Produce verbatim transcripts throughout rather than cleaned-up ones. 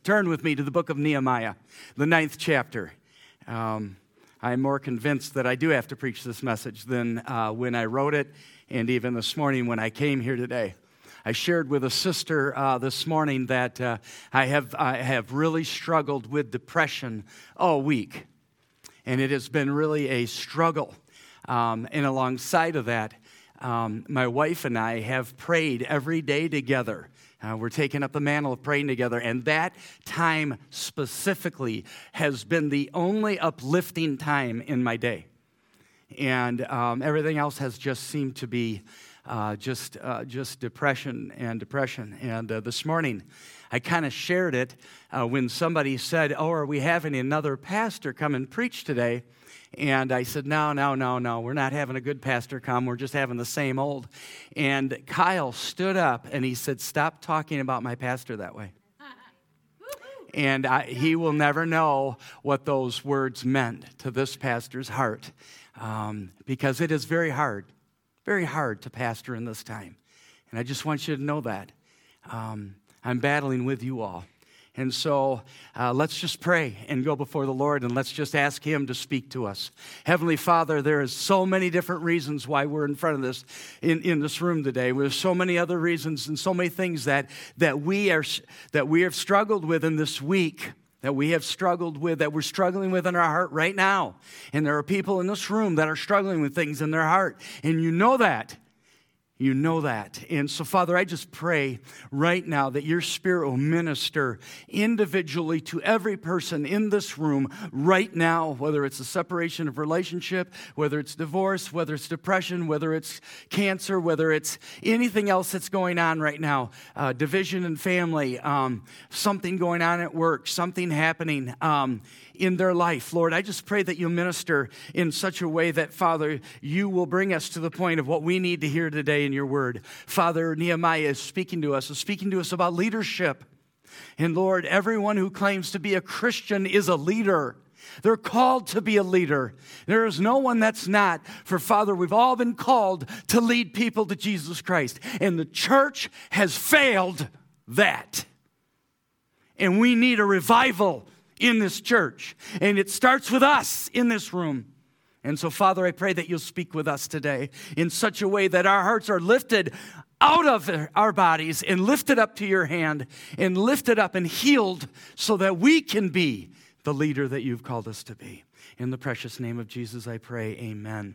turn with me to the book of Nehemiah, the ninth chapter. Um, I'm more convinced that I do have to preach this message than uh, when I wrote it, and even this morning when I came here today. I shared with a sister uh, this morning that uh, I have I have really struggled with depression all week, and it has been really a struggle. Um, and alongside of that, um, my wife and I have prayed every day together. Uh, we're taking up the mantle of praying together, and that time specifically has been the only uplifting time in my day. And um, everything else has just seemed to be uh, just uh, just depression and depression. And uh, this morning, I kind of shared it uh, when somebody said, "Oh, are we having another pastor come and preach today?" And I said, no, no, no, no, we're not having a good pastor come. We're just having the same old. And Kyle stood up and he said, stop talking about my pastor that way. And I, he will never know what those words meant to this pastor's heart, um, because it is very hard, very hard to pastor in this time. And I just want you to know that. Um, I'm battling with you all. And so uh, let's just pray and go before the Lord, and let's just ask Him to speak to us. Heavenly Father, there is so many different reasons why we're in front of this, in, in this room today. There's so many other reasons and so many things that, that, we are, that we have struggled with in this week, that we have struggled with, that we're struggling with in our heart right now. And there are people in this room that are struggling with things in their heart, and you know that. You know that. And so, Father, I just pray right now that your Spirit will minister individually to every person in this room right now, whether it's a separation of relationship, whether it's divorce, whether it's depression, whether it's cancer, whether it's anything else that's going on right now, uh, division in family, um, something going on at work, something happening um, in their life. Lord, I just pray that you minister in such a way that, Father, you will bring us to the point of what we need to hear today in your word. Father, Nehemiah is speaking to us, is speaking to us about leadership. And Lord, everyone who claims to be a Christian is a leader. They're called to be a leader. There is no one that's not. For Father, we've all been called to lead people to Jesus Christ. And the church has failed that. And we need a revival in this church. And it starts with us in this room. And so, Father, I pray that you'll speak with us today in such a way that our hearts are lifted out of our bodies and lifted up to your hand and lifted up and healed so that we can be the leader that you've called us to be. In the precious name of Jesus, I pray, amen.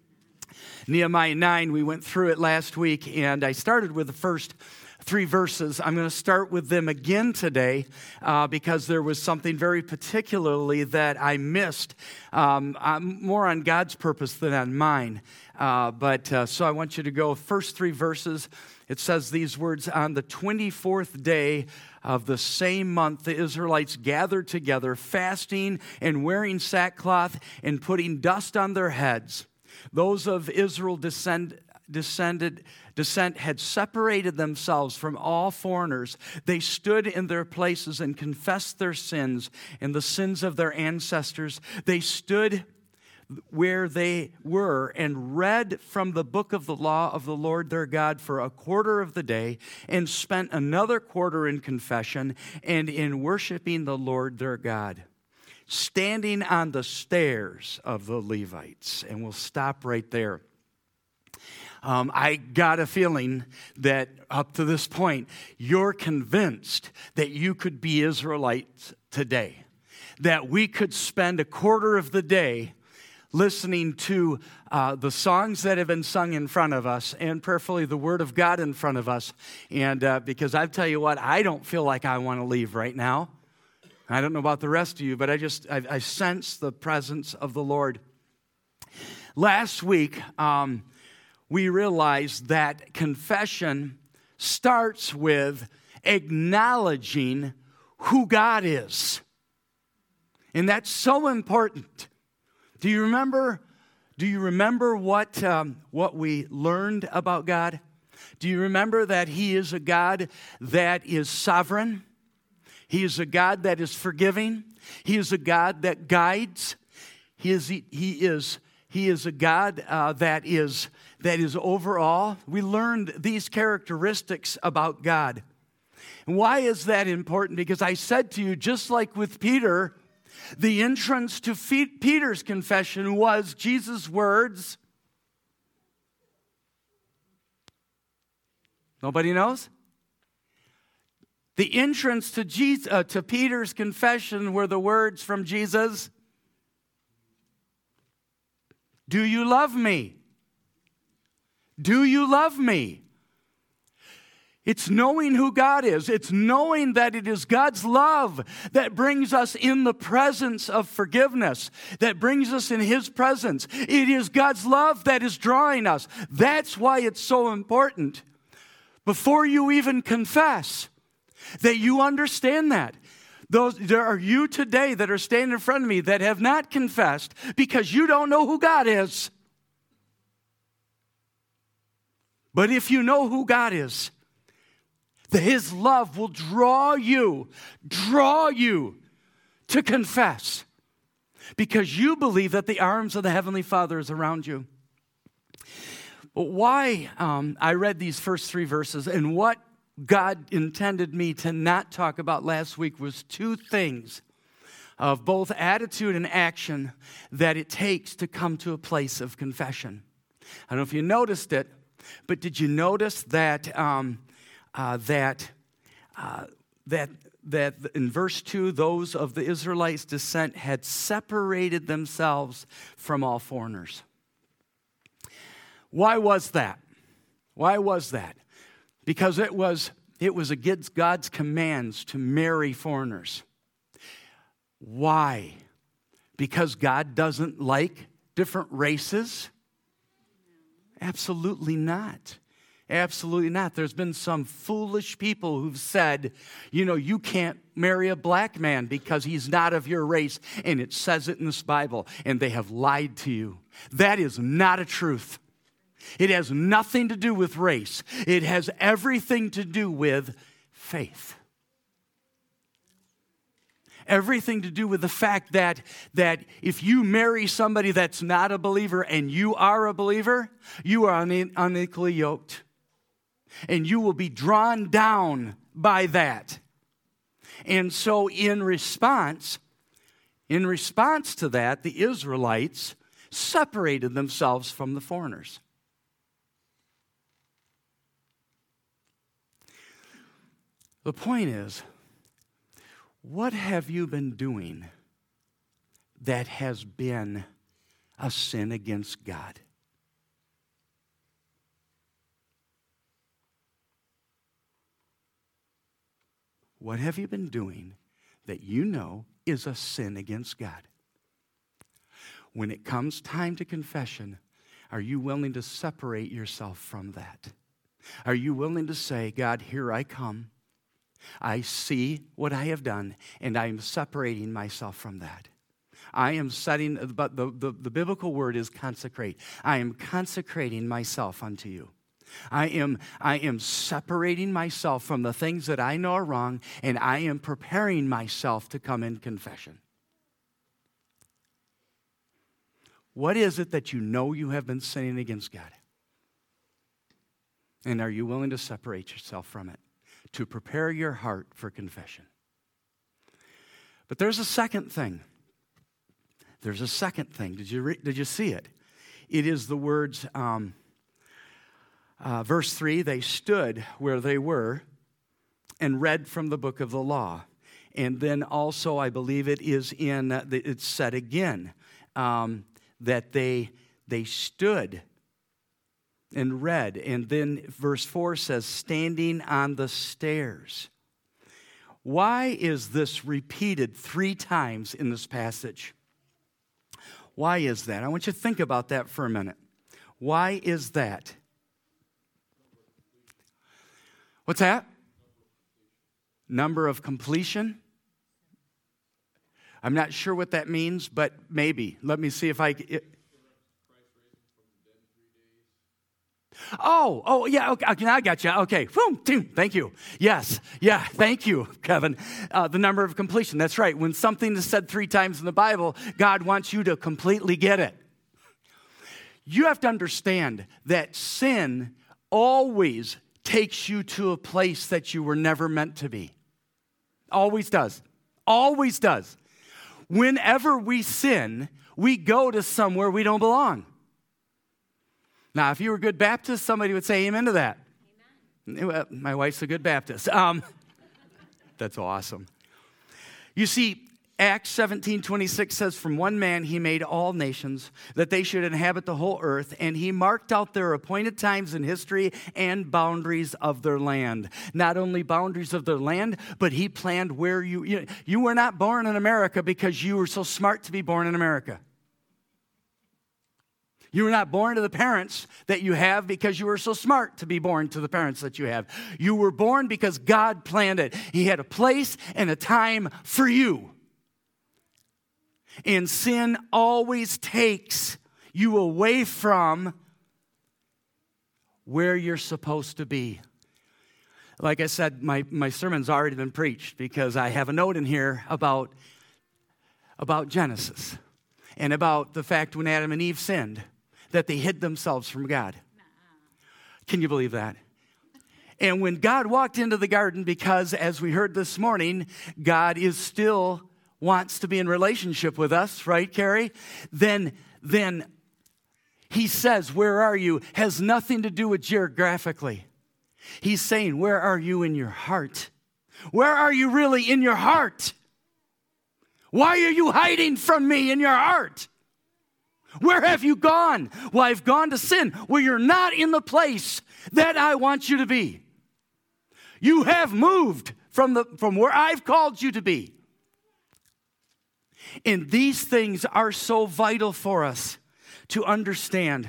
Nehemiah nine, we went through it last week, and I started with the first three verses. I'm going to start with them again today uh, because there was something very particularly that I missed. Um, I'm more on God's purpose than on mine. Uh, but uh, so I want you to go first three verses. It says these words, on the twenty-fourth day of the same month, the Israelites gathered together, fasting and wearing sackcloth and putting dust on their heads. Those of Israel descend, descended descent had separated themselves from all foreigners. They stood in their places and confessed their sins and the sins of their ancestors. They stood where they were and read from the book of the law of the Lord their God for a quarter of the day, and spent another quarter in confession and in worshiping the Lord their God, standing on the stairs of the Levites. And we'll stop right there. Um, I got a feeling that up to this point, you're convinced that you could be Israelites today, that we could spend a quarter of the day listening to uh, the songs that have been sung in front of us, and prayerfully the Word of God in front of us. And uh, because I tell you what, I don't feel like I want to leave right now. I don't know about the rest of you, but I just, I, I sense the presence of the Lord. Last week, um, we realized that confession starts with acknowledging who God is. And that's so important. Do you remember, do you remember what, um, what we learned about God? Do you remember that He is a God that is sovereign? He is a God that is forgiving. He is a God that guides. He is, he is, he is a God uh, that is that is over all. We learned these characteristics about God. And why is that important? Because I said to you, just like with Peter, the entrance to Peter's confession was Jesus' words. Nobody knows? The entrance to, Jesus, uh, to Peter's confession were the words from Jesus, "Do you love me? Do you love me?" It's knowing who God is. It's knowing that it is God's love that brings us in the presence of forgiveness, that brings us in His presence. It is God's love that is drawing us. That's why it's so important, before you even confess, that you understand that. Those, there are you today that are standing in front of me that have not confessed because you don't know who God is. But if you know who God is, that His love will draw you, draw you to confess, because you believe that the arms of the Heavenly Father is around you. But why um, I read these first three verses, and what God intended me to not talk about last week was two things of both attitude and action that it takes to come to a place of confession. I don't know if you noticed it, but did you notice that um, uh, that uh, that that in verse two, those of the Israelites' descent had separated themselves from all foreigners? Why was that? Why was that? Because it was it was against God's commands to marry foreigners. Why? Because God doesn't like different races? Absolutely not. Absolutely not. There's been some foolish people who've said, you know, you can't marry a black man because he's not of your race, and it says it in this Bible, and they have lied to you. That is not a truth. It has nothing to do with race. It has everything to do with faith. Everything to do with the fact that, that if you marry somebody that's not a believer and you are a believer, you are unequally yoked. And you will be drawn down by that. And so in response, in response to that, the Israelites separated themselves from the foreigners. The point is, what have you been doing that has been a sin against God? What have you been doing that you know is a sin against God? When it comes time to confession, are you willing to separate yourself from that? Are you willing to say, God, here I come. I see what I have done, and I am separating myself from that. I am setting, but the, the, the biblical word is consecrate. I am consecrating myself unto you. I am, I am separating myself from the things that I know are wrong, and I am preparing myself to come in confession. What is it that you know you have been sinning against God? And are you willing to separate yourself from it, to prepare your heart for confession? But there's a second thing. There's a second thing. Did you re- did you see it? It is the words, um, uh, verse three, they stood where they were and read from the book of the law. And then also, I believe it is in, uh, it's said again, um, that they they stood and read. And then verse four says, standing on the stairs. Why is this repeated three times in this passage? Why is that? I want you to think about that for a minute. Why is that? What's that? Number of completion? I'm not sure what that means, but maybe. Let me see if I... It, Oh, oh, yeah, okay, okay, I got you. Okay, boom, boom, thank you. Yes, yeah, thank you, Kevin. Uh, the number of completion, that's right. When something is said three times in the Bible, God wants you to completely get it. You have to understand that sin always takes you to a place that you were never meant to be. Always does. Always does. Whenever we sin, we go to somewhere we don't belong. Now, if you were a good Baptist, somebody would say amen to that. Amen. Well, my wife's a good Baptist. Um, that's awesome. You see, Acts seventeen twenty-six says, from one man he made all nations, that they should inhabit the whole earth, and he marked out their appointed times in history and boundaries of their land. Not only boundaries of their land, but he planned where you, you, you were not born in America because you were so smart to be born in America. You were not born to the parents that you have because you were so smart to be born to the parents that you have. You were born because God planned it. He had a place and a time for you. And sin always takes you away from where you're supposed to be. Like I said, my, my sermon's already been preached because I have a note in here about, about Genesis and about the fact when Adam and Eve sinned, that they hid themselves from God. Can you believe that? And when God walked into the garden, because as we heard this morning, God is still wants to be in relationship with us, right, Carrie? Then, then he says, where are you? Has nothing to do with geographically. He's saying, where are you in your heart? Where are you really in your heart? Why are you hiding from me in your heart? Where have you gone? Well, I've gone to sin, where you're not in the place that I want you to be. You have moved from, the, from where I've called you to be. And these things are so vital for us to understand.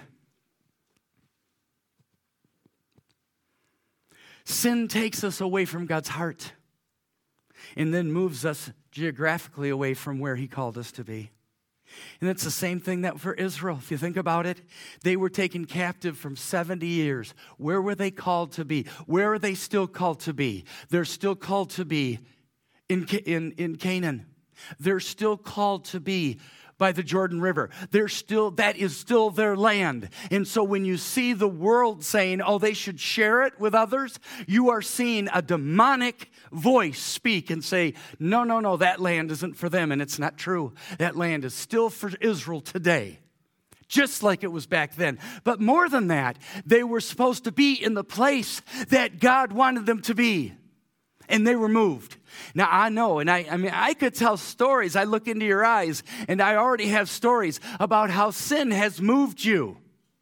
Sin takes us away from God's heart and then moves us geographically away from where he called us to be. And it's the same thing that for Israel. If you think about it, they were taken captive from seventy years. Where were they called to be? Where are they still called to be? They're still called to be in, in, in Canaan. They're still called to be by the Jordan River. They're still, that is still their land. And so when you see the world saying, oh, they should share it with others, you are seeing a demonic voice speak and say, no, no, no, that land isn't for them. And it's not true. That land is still for Israel today, just like it was back then. But more than that, they were supposed to be in the place that God wanted them to be. And they were moved. Now, I know, and I, I mean, I could tell stories. I look into your eyes, and I already have stories about how sin has moved you.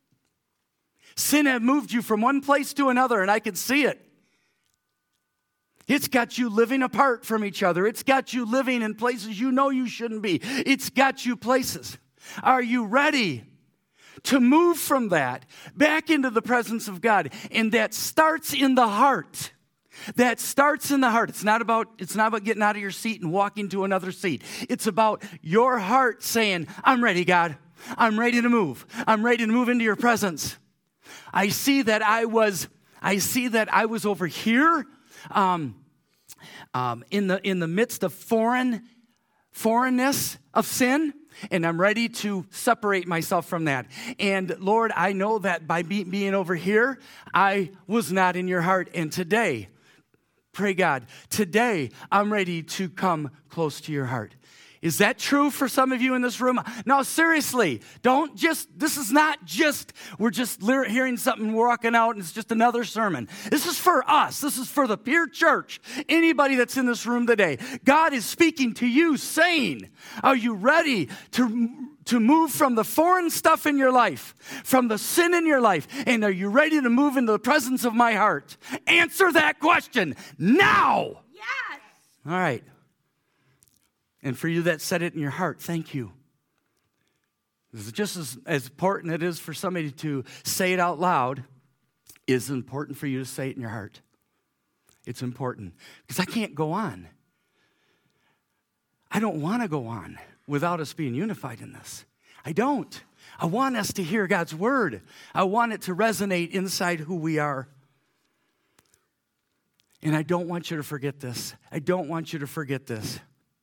Sin has moved you from one place to another, and I can see it. It's got you living apart from each other. It's got you living in places you know you shouldn't be. It's got you places. Are you ready to move from that back into the presence of God? And that starts in the heart. That starts in the heart. It's not about, it's not about getting out of your seat and walking to another seat. It's about your heart saying, I'm ready, God. I'm ready to move. I'm ready to move into your presence. I see that I was, I see that I was over here um, um, in the in the midst of foreign, foreignness of sin. And I'm ready to separate myself from that. And Lord, I know that by be, being over here, I was not in your heart. And today, pray God, today I'm ready to come close to your heart. Is that true for some of you in this room? No, seriously, don't just, this is not just, we're just hearing something, we're walking out, and it's just another sermon. This is for us. This is for the Pier Church. Anybody that's in this room today, God is speaking to you saying, are you ready to, to move from the foreign stuff in your life, from the sin in your life, and are you ready to move into the presence of my heart? Answer that question now. Yes. All right. And for you that said it in your heart, thank you. This is just as, as important it is for somebody to say it out loud, is important for you to say it in your heart. It's important. Because I can't go on. I don't want to go on without us being unified in this. I don't. I want us to hear God's word. I want it to resonate inside who we are. And I don't want you to forget this. I don't want you to forget this.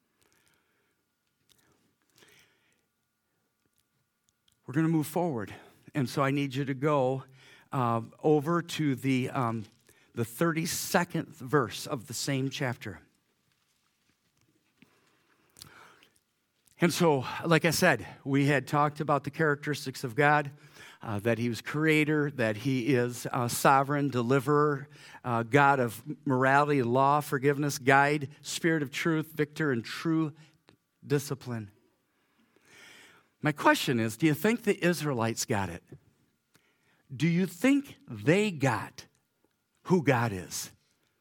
We're going to move forward, and so I need you to go uh, over to the um, the thirty-second verse of the same chapter. And so, like I said, we had talked about the characteristics of God, uh, that he was creator, that he is uh, sovereign, deliverer, uh, God of morality, law, forgiveness, guide, spirit of truth, victor, and true discipline. My question is, do you think the Israelites got it? Do you think they got who God is?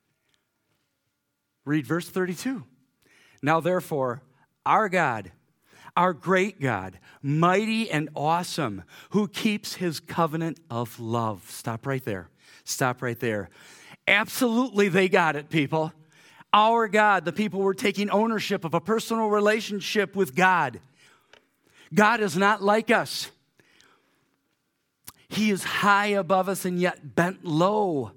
Read verse thirty-two. Now, therefore, our God, our great God, mighty and awesome, who keeps his covenant of love. Stop right there. Stop right there. Absolutely, they got it, people. Our God, the people were taking ownership of a personal relationship with God. God is not like us. He is high above us and yet bent low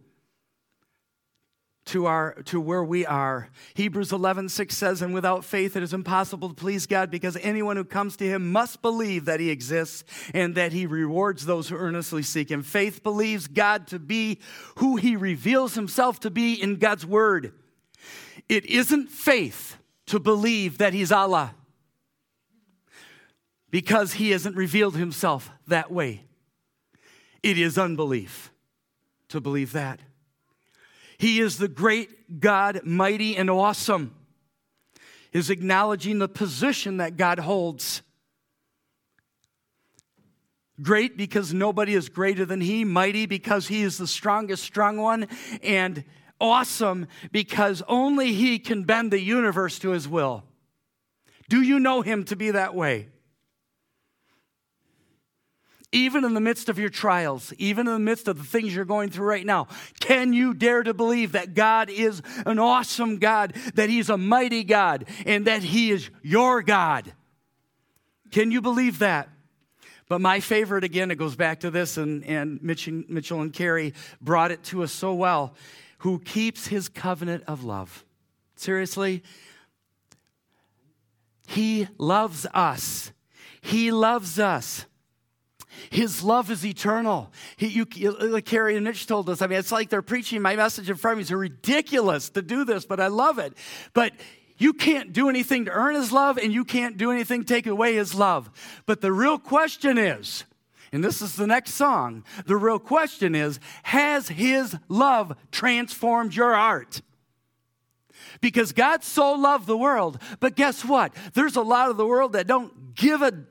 to our to where we are. Hebrews eleven six says, and without faith it is impossible to please God, because anyone who comes to him must believe that he exists and that he rewards those who earnestly seek him. Faith believes God to be who he reveals himself to be in God's word. It isn't faith to believe that he's Allah, because he hasn't revealed himself that way. It is unbelief to believe that. He is the great God, mighty and awesome, is acknowledging the position that God holds. Great because nobody is greater than he, mighty because he is the strongest strong one, and awesome because only he can bend the universe to his will. Do you know him to be that way? Even in the midst of your trials, even in the midst of the things you're going through right now, can you dare to believe that God is an awesome God, that he's a mighty God, and that he is your God? Can you believe that? But my favorite, again, it goes back to this, and, and Mitchell, Mitchell and Carrie brought it to us so well, who keeps his covenant of love. Seriously? He loves us. He loves us. His love is eternal. He, you, like Carrie and Mitch told us, I mean, it's like they're preaching my message in front of me. It's ridiculous to do this, but I love it. But you can't do anything to earn his love, and you can't do anything to take away his love. But the real question is, and this is the next song, the real question is, has his love transformed your heart? Because God so loved the world, but guess what? There's a lot of the world that don't give a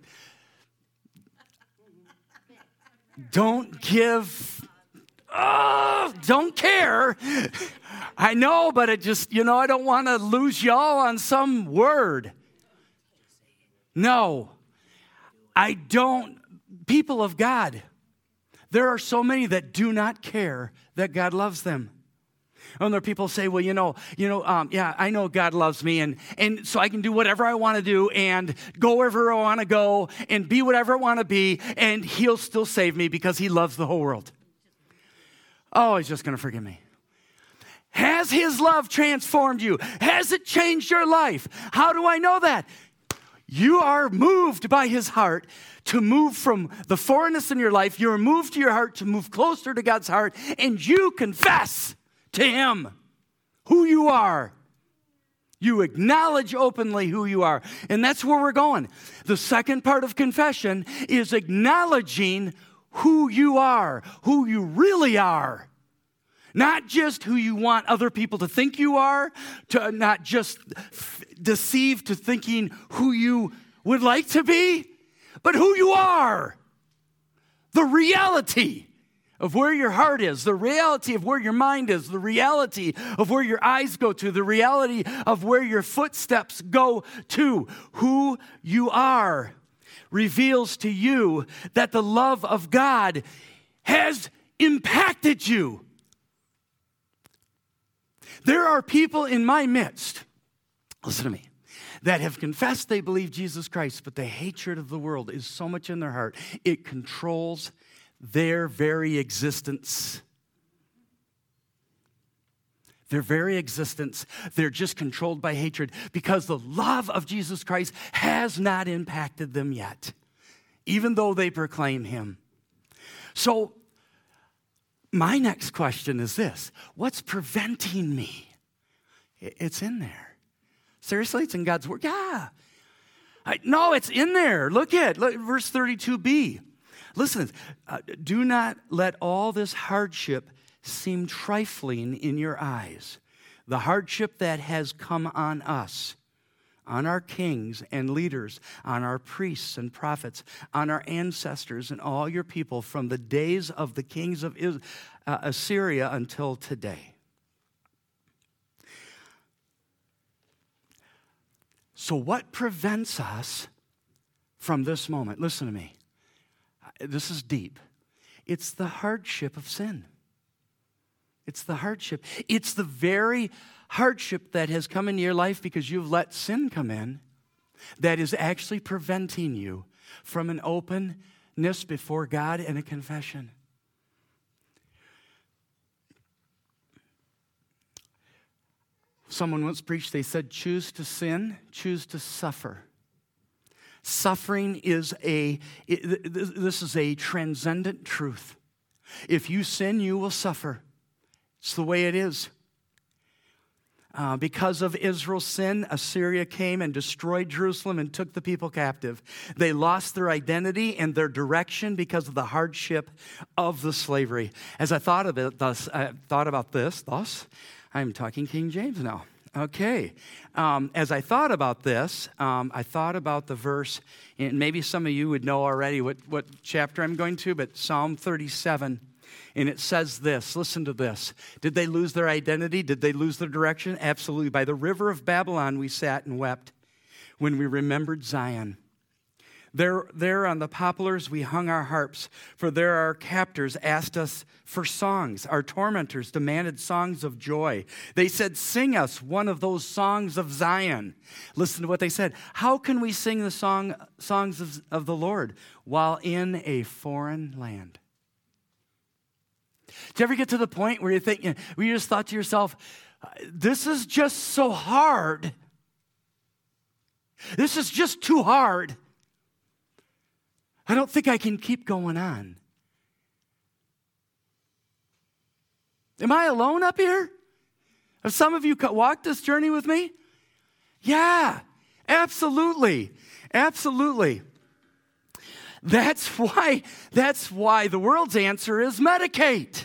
Don't give, oh, don't care. I know, but it just, you know, I don't want to lose y'all on some word. No, I don't. People of God, there are so many that do not care that God loves them. And there are people say, well, you know, you know, um, yeah, I know God loves me, and, and so I can do whatever I want to do and go wherever I want to go and be whatever I want to be, and he'll still save me because he loves the whole world. Oh, he's just going to forgive me. Has his love transformed you? Has it changed your life? How do I know that? You are moved by his heart to move from the foreignness in your life. You're moved to your heart to move closer to God's heart, and you confess to him who you are. You acknowledge openly who you are. And that's where we're going. The second part of confession is acknowledging who you are, who you really are. Not just who you want other people to think you are, to not just f- deceive to thinking who you would like to be, but who you are. The reality of where your heart is, the reality of where your mind is, the reality of where your eyes go to, the reality of where your footsteps go to. Who you are reveals to you that the love of God has impacted you. There are people in my midst, listen to me, that have confessed they believe Jesus Christ, but the hatred of the world is so much in their heart, it controls their very existence. Their very existence, they're just controlled by hatred because the love of Jesus Christ has not impacted them yet, even though they proclaim him. So, my next question is this: what's preventing me? It's in there. Seriously, it's in God's word? Yeah. I, no, it's in there. Look at look, verse thirty-two b. Listen, uh, do not let all this hardship seem trifling in your eyes. The hardship that has come on us, on our kings and leaders, on our priests and prophets, on our ancestors and all your people from the days of the kings of Is- uh, Assyria until today. So what prevents us from this moment? Listen to me. This is deep. It's the hardship of sin. It's the hardship. It's the very hardship that has come into your life because you've let sin come in that is actually preventing you from an openness before God and a confession. Someone once preached, they said, choose to sin, choose to suffer. Suffering is a, it, this is a transcendent truth. If you sin, you will suffer. It's the way it is. Uh, because of Israel's sin, Assyria came and destroyed Jerusalem and took the people captive. They lost their identity and their direction because of the hardship of the slavery. As I thought of it, thus, I thought about this, thus, I'm talking King James now. Okay. Um, as I thought about this, um, I thought about the verse, and maybe some of you would know already what, what chapter I'm going to, but Psalm thirty-seven. And it says this, listen to this. Did they lose their identity? Did they lose their direction? Absolutely. By the river of Babylon we sat and wept when we remembered Zion. There, there on the poplars we hung our harps, for there our captors asked us for songs. Our tormentors demanded songs of joy. They said, sing us one of those songs of Zion. Listen to what they said. How can we sing the song, songs of, of the Lord while in a foreign land? Did you ever get to the point where you think, where you just thought to yourself, this is just so hard. This is just too hard. I don't think I can keep going on. Am I alone up here? Have some of you walked this journey with me? Yeah, absolutely. Absolutely. That's why, that's why the world's answer is medicate.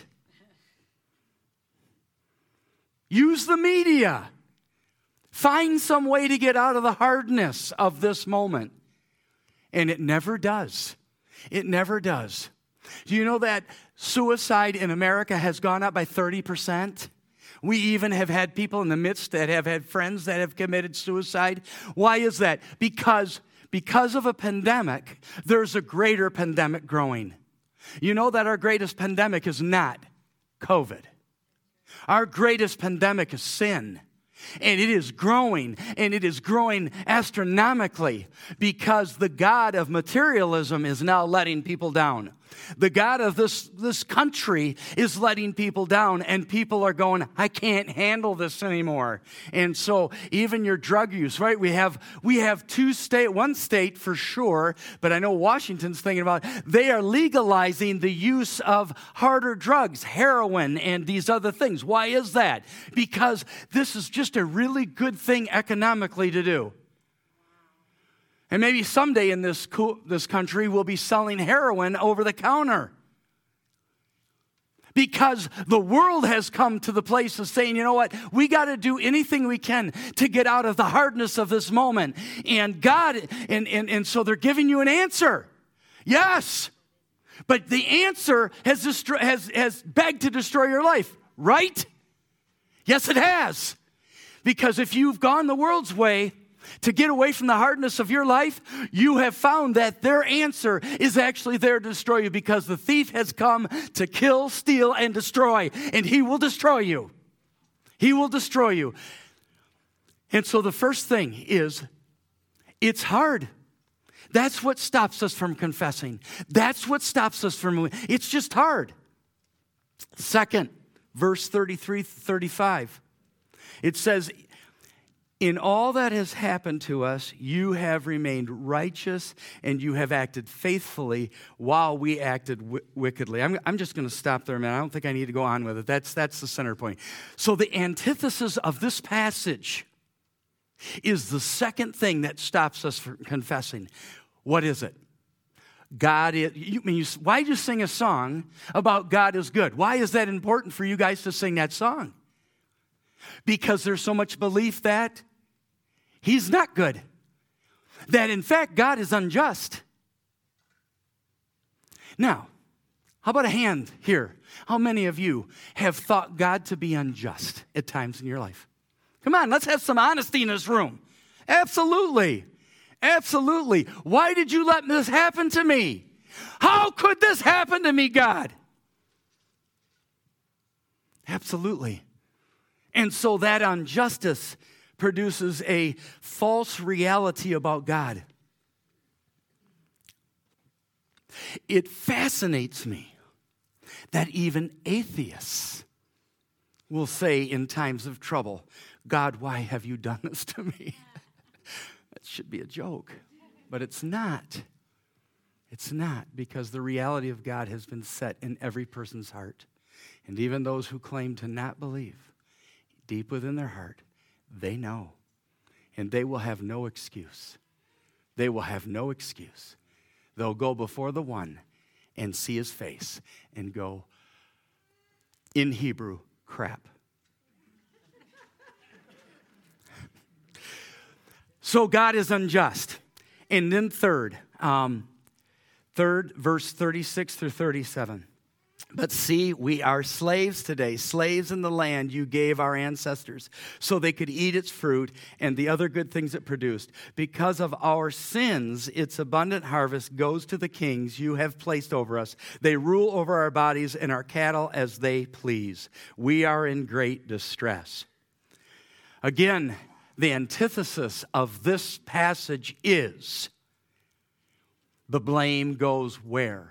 Use the media. Find some way to get out of the hardness of this moment. And it never does. It never does. Do you know that suicide in America has gone up by thirty percent? We even have had people in the midst that have had friends that have committed suicide. Why is that? Because Because of a pandemic, there's a greater pandemic growing. You know that our greatest pandemic is not COVID. Our greatest pandemic is sin. And it is growing, and it is growing astronomically because the God of materialism is now letting people down. The God of this, this country is letting people down, and people are going, I can't handle this anymore. And so even your drug use, right? We have we have two state, one state for sure, but I know Washington's thinking about it. They are legalizing the use of harder drugs, heroin, and these other things. Why is that? Because this is just a really good thing economically to do. And maybe someday in this co- this country we'll be selling heroin over the counter. Because the world has come to the place of saying, you know what, we got to do anything we can to get out of the hardness of this moment. And God, and, and, and so they're giving you an answer. Yes. But the answer has, destro- has, has begged to destroy your life, right? Yes, it has. Because if you've gone the world's way, to get away from the hardness of your life, you have found that their answer is actually there to destroy you because the thief has come to kill, steal, and destroy, and he will destroy you. He will destroy you. And so the first thing is, it's hard. That's what stops us from confessing. That's what stops us from, it's just hard. Second, verse thirty-three, thirty-five. It says, In all that has happened to us, you have remained righteous and you have acted faithfully while we acted w- wickedly. I'm, I'm just going to stop there a minute. I don't think I need to go on with it. That's, that's the center point. So the antithesis of this passage is the second thing that stops us from confessing. What is it? God is, you, I mean, you, why do you sing a song about God is good? Why is that important for you guys to sing that song? Because there's so much belief that He's not good. That in fact, God is unjust. Now, how about a hand here? How many of you have thought God to be unjust at times in your life? Come on, let's have some honesty in this room. Absolutely. Absolutely. Why did you let this happen to me? How could this happen to me, God? Absolutely. And so that injustice produces a false reality about God. It fascinates me that even atheists will say in times of trouble, God, why have you done this to me? That should be a joke, but it's not. It's not, because the reality of God has been set in every person's heart. And even those who claim to not believe, deep within their heart, they know. And they will have no excuse. They will have no excuse. They'll go before the one and see his face and go, in Hebrew, crap. So God is unjust. And then third, um, third, verse thirty-six through thirty-seven. But see, we are slaves today, slaves in the land you gave our ancestors, so they could eat its fruit and the other good things it produced. Because of our sins, its abundant harvest goes to the kings you have placed over us. They rule over our bodies and our cattle as they please. We are in great distress. Again, the antithesis of this passage is the blame goes where?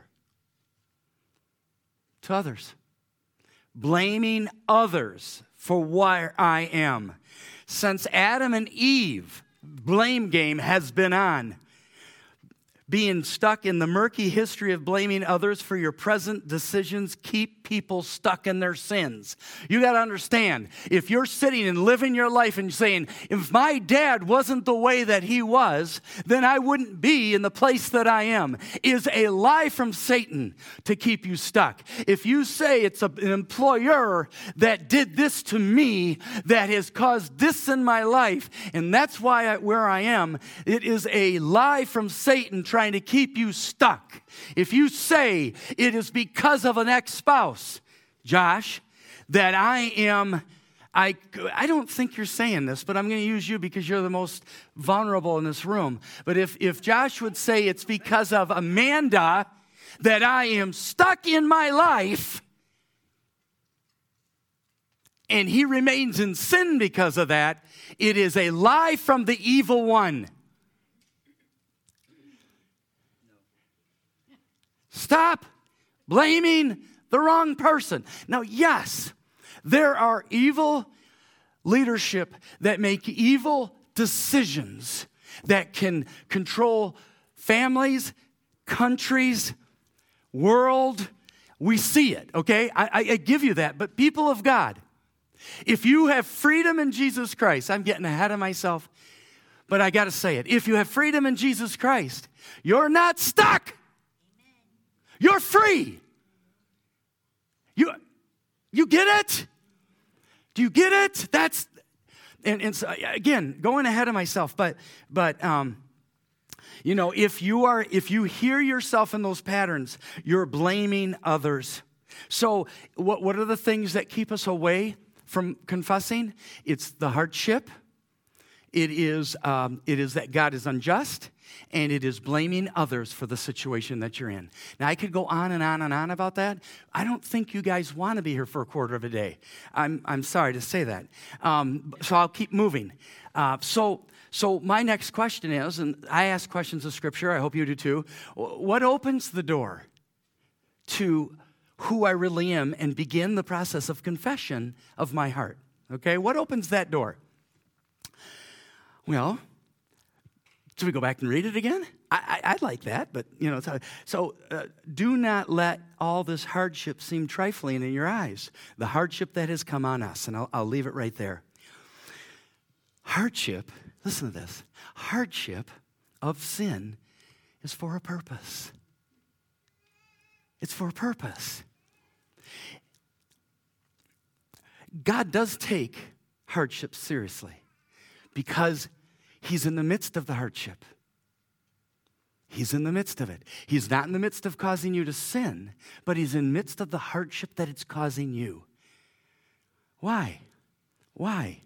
To others. Blaming others for where I am. Since Adam and Eve, blame game has been on. Being stuck in the murky history of blaming others for your present decisions keep people stuck in their sins. You got to understand, if you're sitting and living your life and saying, if my dad wasn't the way that he was, then I wouldn't be in the place that I am, is a lie from Satan to keep you stuck. If you say it's a, an employer that did this to me, that has caused this in my life, and that's why I, where I am, it is a lie from Satan trying to keep you stuck. If you say it is because of an ex-spouse, Josh, that I am, I, I don't think you're saying this, but I'm going to use you because you're the most vulnerable in this room. But if, if Josh would say it's because of Amanda that I am stuck in my life, and he remains in sin because of that, it is a lie from the evil one. Stop blaming the wrong person. Now, yes, there are evil leadership that make evil decisions that can control families, countries, world. We see it, okay? I, I give you that. But people of God, if you have freedom in Jesus Christ, I'm getting ahead of myself, but I got to say it. If you have freedom in Jesus Christ, you're not stuck. You're free. You, you get it? Do you get it? That's, and, and so, again, going ahead of myself, but, but, um, you know, if you are, if you hear yourself in those patterns, you're blaming others. So what, what are the things that keep us away from confessing? It's the hardship. It is, um, it is that God is unjust. And it is blaming others for the situation that you're in. Now, I could go on and on and on about that. I don't think you guys want to be here for a quarter of a day. I'm, I'm sorry to say that. Um, so I'll keep moving. Uh, so, so my next question is, and I ask questions of Scripture, I hope you do too. What opens the door to who I really am and begin the process of confession of my heart? Okay, what opens that door? Well, should we go back and read it again? I, I, I like that, but, you know, so, so uh, do not let all this hardship seem trifling in your eyes. The hardship that has come on us, and I'll, I'll leave it right there. Hardship, listen to this, hardship of sin is for a purpose. It's for a purpose. God does take hardship seriously because he's in the midst of the hardship. He's in the midst of it. He's not in the midst of causing you to sin, but he's in the midst of the hardship that it's causing you. Why? Why?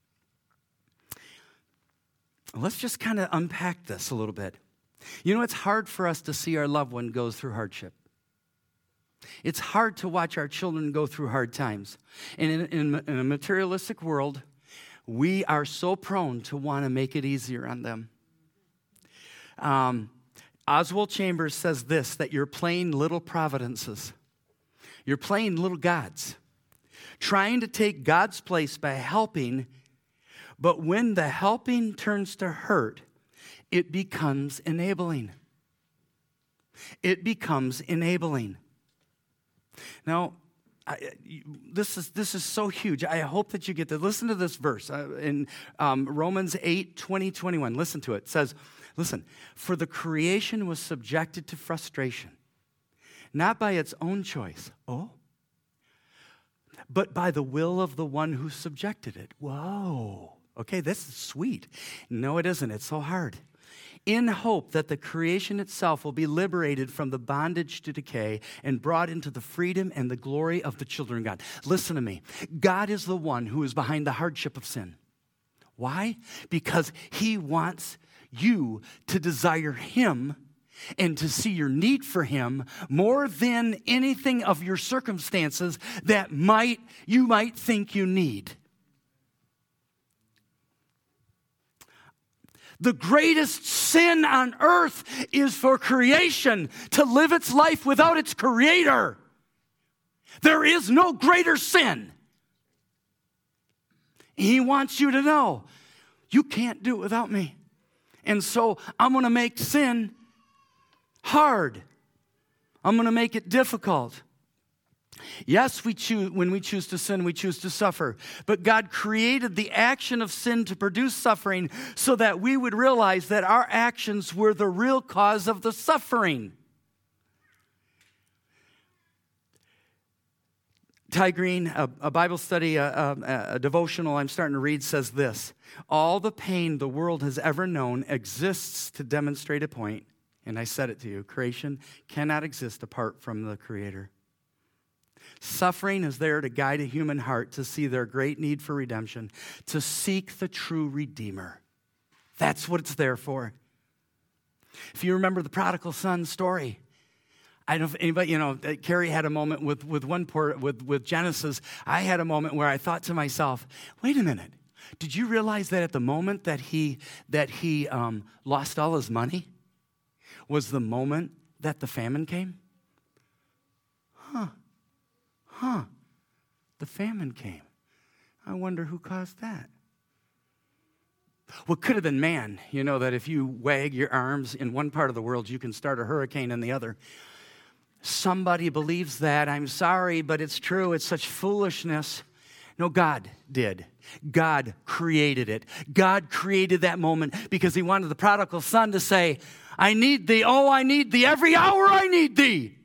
Let's just kind of unpack this a little bit. You know, it's hard for us to see our loved one go through hardship. It's hard to watch our children go through hard times. And in, in, in a materialistic world, we are so prone to want to make it easier on them. Um, Oswald Chambers says this, that you're playing little providences. You're playing little gods, trying to take God's place by helping, but when the helping turns to hurt, it becomes enabling. It becomes enabling. Now, I, this is this is so huge. I hope that you get to listen to this verse uh, in um, Romans eight, twenty, twenty-one. Listen to it. It says, listen, for the creation was subjected to frustration, not by its own choice, oh, but by the will of the one who subjected it. Whoa. Okay, this is sweet. No, it isn't. It's so hard. In hope that the creation itself will be liberated from the bondage to decay and brought into the freedom and the glory of the children of God. Listen to me. God is the one who is behind the hardship of sin. Why? Because he wants you to desire him and to see your need for him more than anything of your circumstances that might you might think you need. The greatest sin on earth is for creation to live its life without its creator. There is no greater sin. He wants you to know, you can't do it without me. And so I'm going to make sin hard. I'm going to make it difficult. Yes, we choose, when we choose to sin, we choose to suffer. But God created the action of sin to produce suffering so that we would realize that our actions were the real cause of the suffering. Ty Green, a, a Bible study, a, a, a devotional I'm starting to read, says this: all the pain the world has ever known exists to demonstrate a point. And I said it to you, creation cannot exist apart from the Creator. Suffering is there to guide a human heart to see their great need for redemption, to seek the true Redeemer. That's what it's there for. If you remember the prodigal son story, I don't know if anybody, you know, Carrie had a moment with, with one poor, with, with Genesis. I had a moment where I thought to myself, wait a minute, did you realize that at the moment that he, that he um, lost all his money was the moment that the famine came? Huh. Huh, the famine came. I wonder who caused that. Well, it could have been man. You know that if you wag your arms in one part of the world, you can start a hurricane in the other. Somebody believes that. I'm sorry, but it's true. It's such foolishness. No, God did. God created it. God created that moment because he wanted the prodigal son to say, I need thee. Oh, I need thee. Every hour I need thee.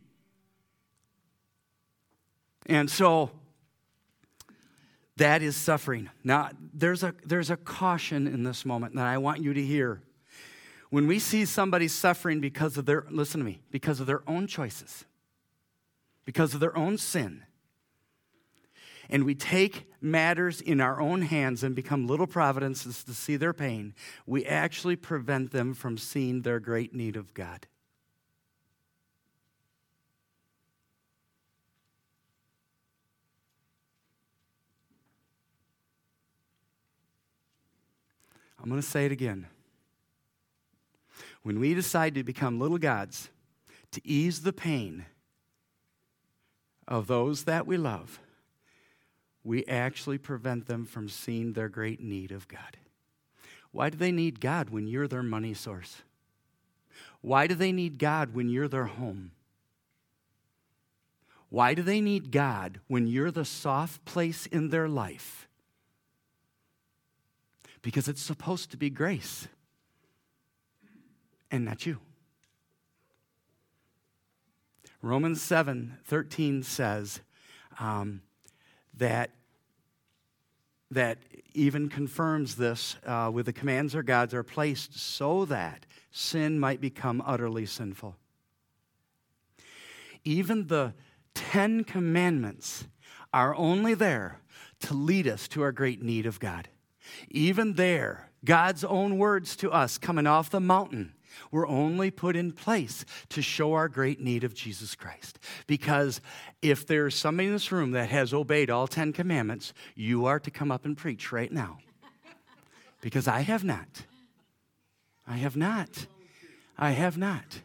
And so that is suffering. Now, there's a, there's a caution in this moment that I want you to hear. When we see somebody suffering because of their, listen to me, because of their own choices, because of their own sin, and we take matters in our own hands and become little providences to see their pain, we actually prevent them from seeing their great need of God. I'm going to say it again. When we decide to become little gods, to ease the pain of those that we love, we actually prevent them from seeing their great need of God. Why do they need God when you're their money source? Why do they need God when you're their home? Why do they need God when you're the soft place in their life? Because it's supposed to be grace and not you. Romans seven thirteen says um, that, that even confirms this uh, with the commands of God are placed so that sin might become utterly sinful. Even the Ten Commandments are only there to lead us to our great need of God. Even there, God's own words to us coming off the mountain were only put in place to show our great need of Jesus Christ. Because if there's somebody in this room that has obeyed all Ten Commandments, you are to come up and preach right now. Because I have not. I have not. I have not.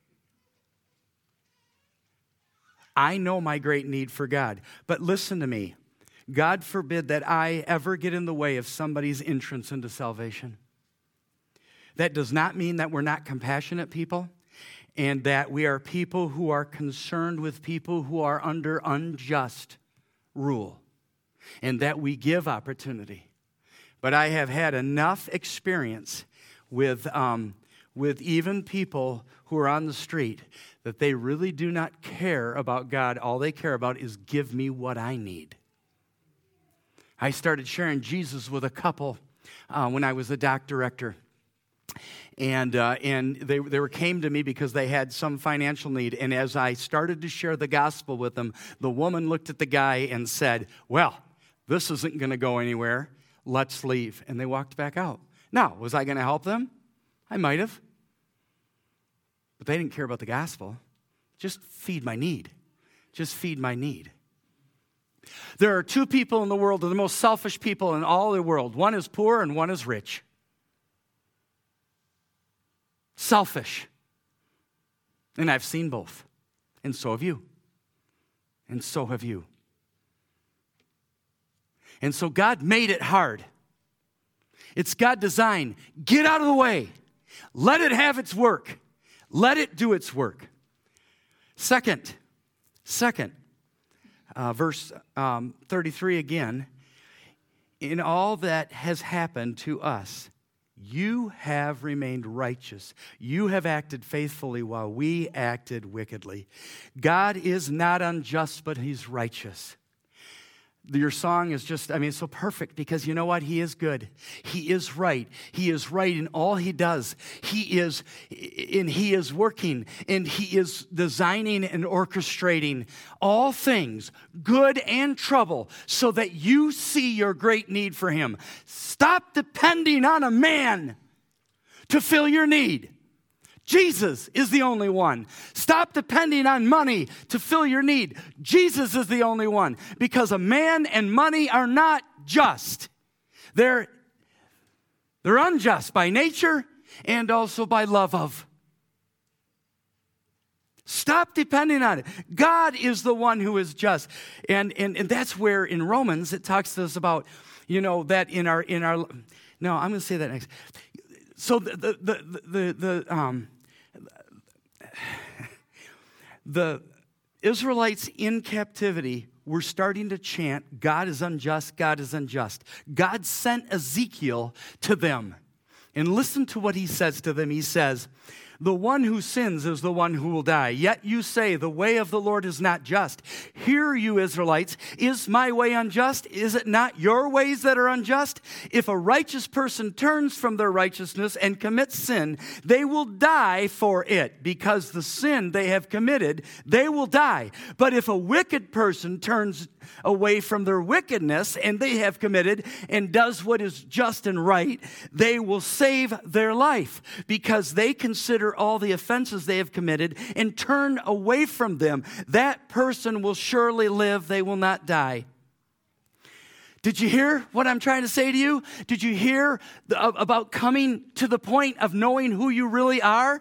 I know my great need for God. But listen to me. God forbid that I ever get in the way of somebody's entrance into salvation. That does not mean that we're not compassionate people and that we are people who are concerned with people who are under unjust rule and that we give opportunity. But I have had enough experience with, um, with even people who are on the street that they really do not care about God. All they care about is give me what I need. I started sharing Jesus with a couple uh, when I was a doc director. And uh, and they, they were, came to me because they had some financial need. And as I started to share the gospel with them, the woman looked at the guy and said, well, this isn't going to go anywhere. Let's leave. And they walked back out. Now, was I going to help them? I might have. But they didn't care about the gospel. Just feed my need. Just feed my need. There are two people in the world, the most selfish people in all the world. One is poor and one is rich. Selfish. And I've seen both. And so have you. And so have you. And so God made it hard. It's God design. Get out of the way. Let it have its work. Let it do its work. Second, second, uh, verse um, thirty-three again. In all that has happened to us, you have remained righteous. You have acted faithfully while we acted wickedly. God is not unjust, but he's righteous. Your song is just, I mean, it's so perfect because you know what? He is good. He is right. He is right in all he does. He is, and he is working, and he is designing and orchestrating all things, good and trouble, so that you see your great need for him. Stop depending on a man to fill your need. Jesus is the only one. Stop depending on money to fill your need. Jesus is the only one. Because a man and money are not just. They're, they're unjust by nature and also by love of. Stop depending on it. God is the one who is just. And, and, and that's where in Romans it talks to us about, you know, that in our, in our, no, I'm going to say that next. So the, the, the, the, the um, The Israelites in captivity were starting to chant, God is unjust, God is unjust. God sent Ezekiel to them. And listen to what he says to them. He says, the one who sins is the one who will die. Yet you say, the way of the Lord is not just. Hear you, Israelites, is my way unjust? Is it not your ways that are unjust? If a righteous person turns from their righteousness and commits sin, they will die for it. Because the sin they have committed, they will die. But if a wicked person turns away from their wickedness and they have committed and does what is just and right, they will save their life because they consider all the offenses they have committed and turn away from them. That person will surely live. They will not die. Did you hear what I'm trying to say to you? Did you hear the, about coming to the point of knowing who you really are?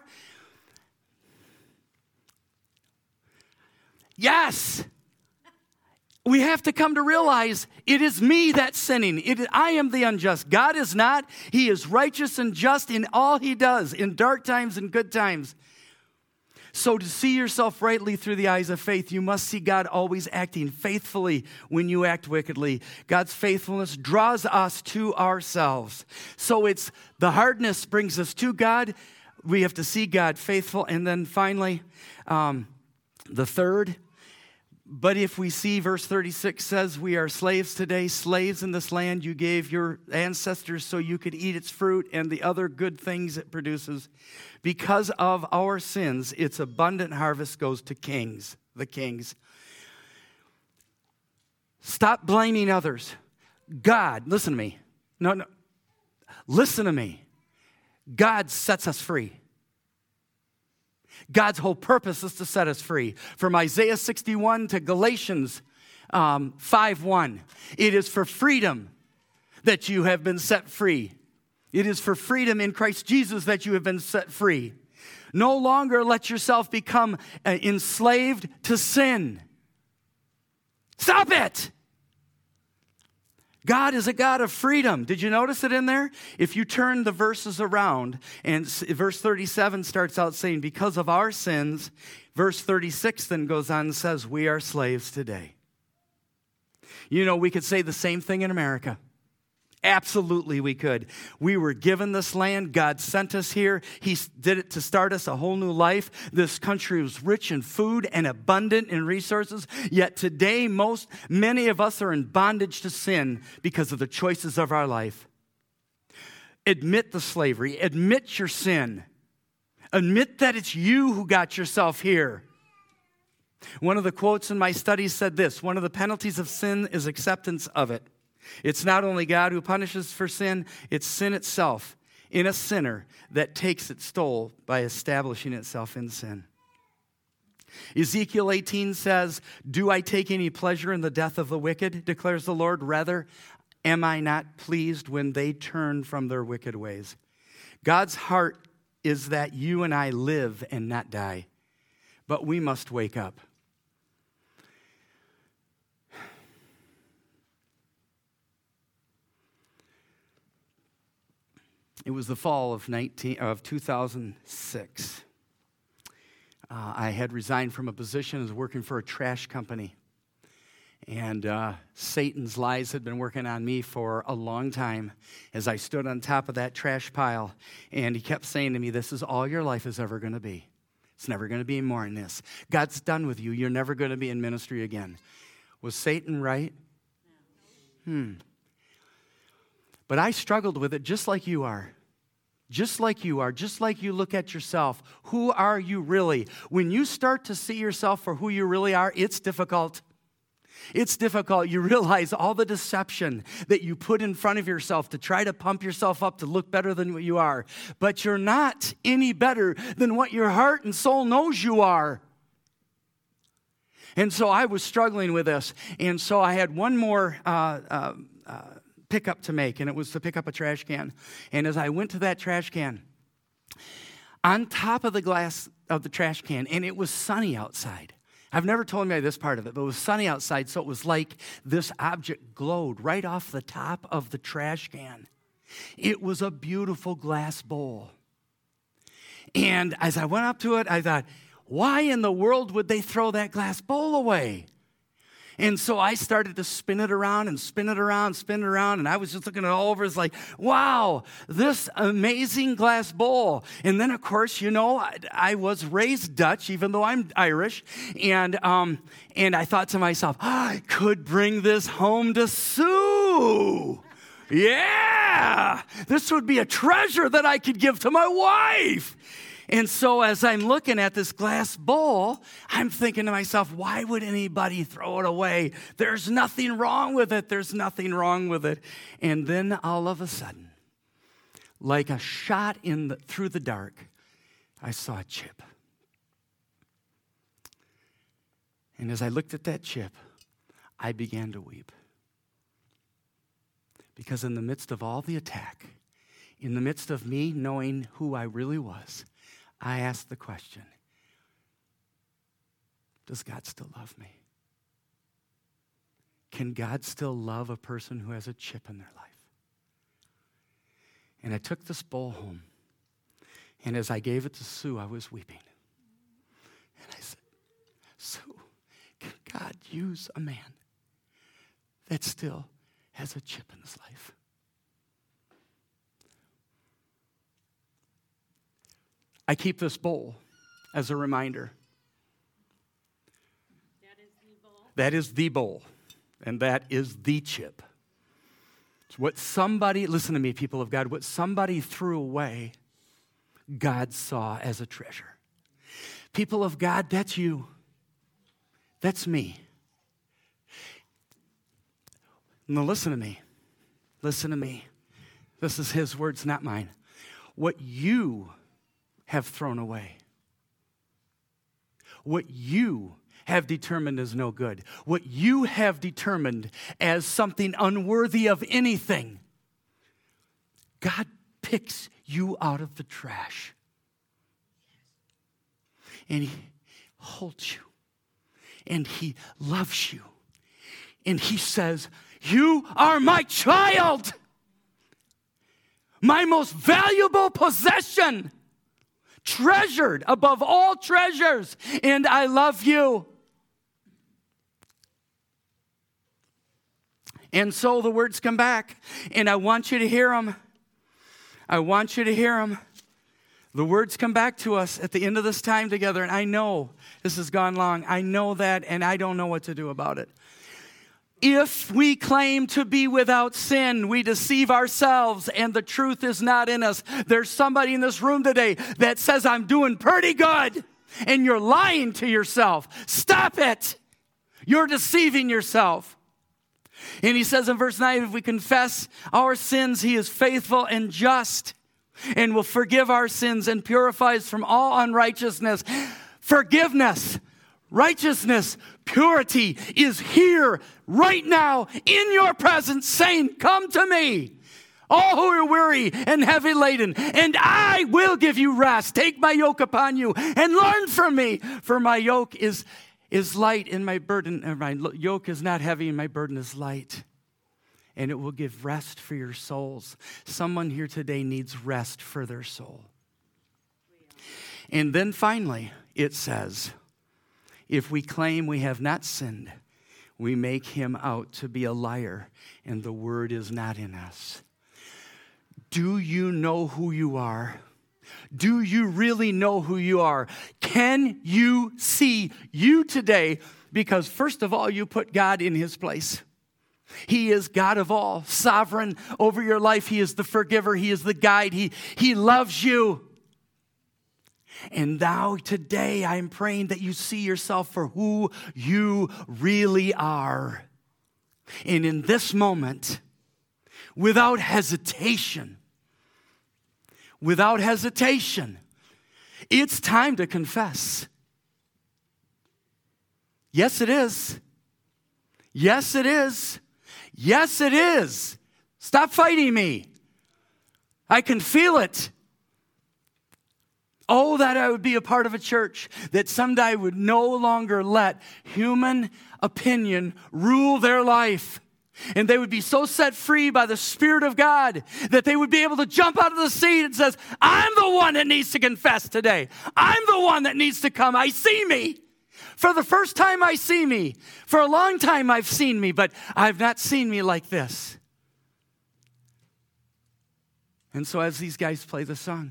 Yes. we have to come to realize it is me that's sinning. It, I am the unjust. God is not. He is righteous and just in all he does, in dark times and good times. So to see yourself rightly through the eyes of faith, you must see God always acting faithfully when you act wickedly. God's faithfulness draws us to ourselves. So it's the hardness brings us to God. We have to see God faithful. And then finally, um, the third, but if we see, verse thirty-six says, we are slaves today, slaves in this land you gave your ancestors so you could eat its fruit and the other good things it produces. Because of our sins, its abundant harvest goes to kings, the kings. Stop blaming others. God, listen to me. No, no. Listen to me. God sets us free. God's whole purpose is to set us free. From Isaiah sixty-one to Galatians um, five one. It is for freedom that you have been set free. It is for freedom in Christ Jesus that you have been set free. No longer let yourself become uh, enslaved to sin. Stop it! God is a God of freedom. Did you notice it in there? If you turn the verses around, and verse thirty-seven starts out saying, because of our sins, verse thirty-six then goes on and says, we are slaves today. You know, we could say the same thing in America. Absolutely we could. We were given this land. God sent us here. He did it to start us a whole new life. This country was rich in food and abundant in resources. Yet today, most, many of us are in bondage to sin because of the choices of our life. Admit the slavery. Admit your sin. Admit that it's you who got yourself here. One of the quotes in my studies said this: one of the penalties of sin is acceptance of it. It's not only God who punishes for sin, it's sin itself in a sinner that takes its toll by establishing itself in sin. Ezekiel eighteen says, do I take any pleasure in the death of the wicked, declares the Lord? Rather, am I not pleased when they turn from their wicked ways? God's heart is that you and I live and not die, but we must wake up. It was the fall of, nineteen, of two thousand six. Uh, I had resigned from a position as working for a trash company. And uh, Satan's lies had been working on me for a long time as I stood on top of that trash pile. And he kept saying to me, this is all your life is ever going to be. It's never going to be more than this. God's done with you. You're never going to be in ministry again. Was Satan right? Hmm. But I struggled with it just like you are. Just like you are, just like you look at yourself. Who are you really? When you start to see yourself for who you really are, it's difficult. It's difficult. You realize all the deception that you put in front of yourself to try to pump yourself up to look better than what you are. But you're not any better than what your heart and soul knows you are. And so I was struggling with this. And so I had one more uh, uh, uh, pickup to make, and it was to pick up a trash can. And as I went to that trash can, on top of the glass of the trash can, and it was sunny outside. I've never told you this part of it, but it was sunny outside, so it was like this object glowed right off the top of the trash can. It was a beautiful glass bowl. And as I went up to it, I thought, why in the world would they throw that glass bowl away? And so I started to spin it around and spin it around, spin it around, and I was just looking at it all over. It's like, wow, this amazing glass bowl. And then, of course, you know, I, I was raised Dutch, even though I'm Irish, and um, and I thought to myself, oh, I could bring this home to Sue. Yeah, this would be a treasure that I could give to my wife. And so as I'm looking at this glass bowl, I'm thinking to myself, why would anybody throw it away? There's nothing wrong with it. There's nothing wrong with it. And then all of a sudden, like a shot in the, through the dark, I saw a chip. And as I looked at that chip, I began to weep. Because in the midst of all the attack, in the midst of me knowing who I really was, I asked the question, does God still love me? can God still love a person who has a chip in their life? And I took this bowl home, and as I gave it to Sue, I was weeping. And I said, Sue, can God use a man that still has a chip in his life? I keep this bowl as a reminder. That is the bowl. That is the bowl, and that is the chip. It's what somebody, listen to me, people of God, what somebody threw away, God saw as a treasure. People of God, that's you. That's me. Now listen to me. Listen to me. This is his words, not mine. What you have thrown away, what you have determined as no good, what you have determined as something unworthy of anything, God picks you out of the trash. And he holds you. And he loves you. And he says, you are my child. My most valuable possession. Treasured above all treasures. And I love you. And so the words come back. And I want you to hear them. I want you to hear them. The words come back to us at the end of this time together, and I know this has gone long. I know that, and I don't know what to do about it. If we claim to be without sin, we deceive ourselves, and the truth is not in us. There's somebody in this room today that says, I'm doing pretty good, and you're lying to yourself. Stop it. You're deceiving yourself. And he says in verse nine, if we confess our sins, he is faithful and just and will forgive our sins and purify us from all unrighteousness. Forgiveness, righteousness, purity is here right now in your presence saying, come to me, all who are weary and heavy laden, and I will give you rest. Take my yoke upon you and learn from me, for my yoke is, is light and my burden, or my yoke is not heavy and my burden is light. And it will give rest for your souls. Someone here today needs rest for their soul. And then finally, it says, if we claim we have not sinned, we make him out to be a liar, and the word is not in us. Do you know who you are? Do you really know who you are? Can you see you today? Because first of all, you put God in his place. He is God of all, sovereign over your life. He is the forgiver. He is the guide. He, he loves you. And now today I'm praying that you see yourself for who you really are. And in this moment, without hesitation, without hesitation, it's time to confess. Yes, it is. Yes, it is. Yes, it is. Stop fighting me. I can feel it. Oh, that I would be a part of a church that someday would no longer let human opinion rule their life. And they would be so set free by the Spirit of God that they would be able to jump out of the seat and says, I'm the one that needs to confess today. I'm the one that needs to come. I see me. For the first time I see me. For a long time I've seen me, but I've not seen me like this. And so as these guys play the song,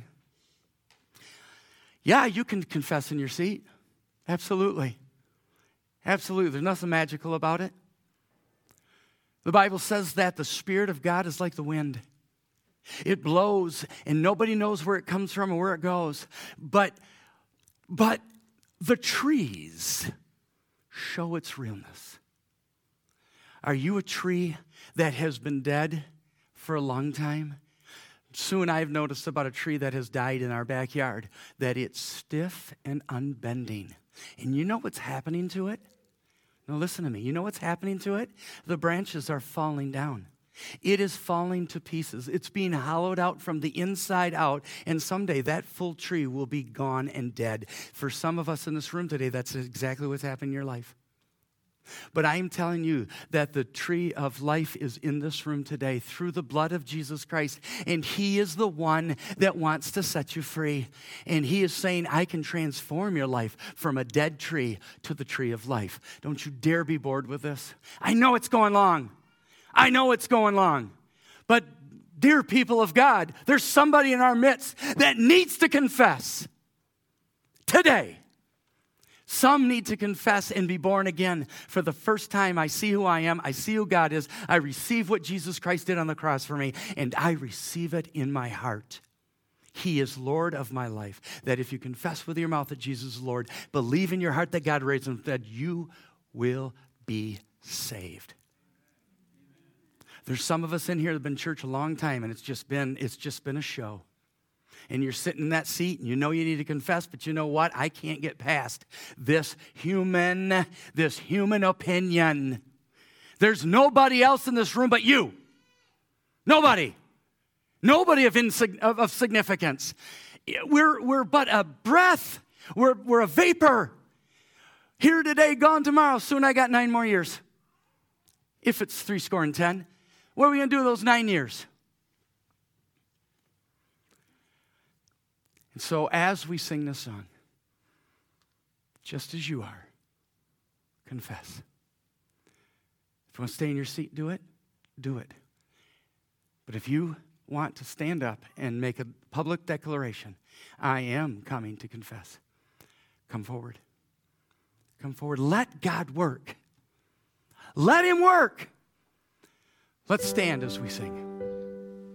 yeah, you can confess in your seat. Absolutely. Absolutely. There's nothing magical about it. The Bible says that the Spirit of God is like the wind. It blows, and nobody knows where it comes from or where it goes. But, but the trees show its realness. Are you a tree that has been dead for a long time? Sue and I have noticed about a tree that has died in our backyard, that it's stiff and unbending. And you know what's happening to it? No, listen to me. You know what's happening to it? The branches are falling down. It is falling to pieces. It's being hollowed out from the inside out, and someday that full tree will be gone and dead. For some of us in this room today, that's exactly what's happened in your life. But I am telling you that the tree of life is in this room today through the blood of Jesus Christ. And he is the one that wants to set you free. And he is saying, I can transform your life from a dead tree to the tree of life. Don't you dare be bored with this. I know it's going long. I know it's going long. But dear people of God, there's somebody in our midst that needs to confess today. Some need to confess and be born again. For the first time, I see who I am. I see who God is. I receive what Jesus Christ did on the cross for me, and I receive it in my heart. He is Lord of my life. That if you confess with your mouth that Jesus is Lord, believe in your heart that God raised him, that you will be saved. There's some of us in here that have been in church a long time, and it's just been, it's just been a show. And you're sitting in that seat, and you know you need to confess, but you know what? I can't get past this human, this human opinion. There's nobody else in this room but you. Nobody. Nobody of, insig- of, of significance. We're, we're but a breath. We're, we're a vapor. Here today, gone tomorrow. Soon I got nine more years. If it's three score and ten. What are we going to do with those nine years? And so as we sing this song, just as you are, confess. If you want to stay in your seat, do it. Do it. But if you want to stand up and make a public declaration, I am coming to confess, come forward. Come forward. Let God work. Let him work. Let's stand as we sing.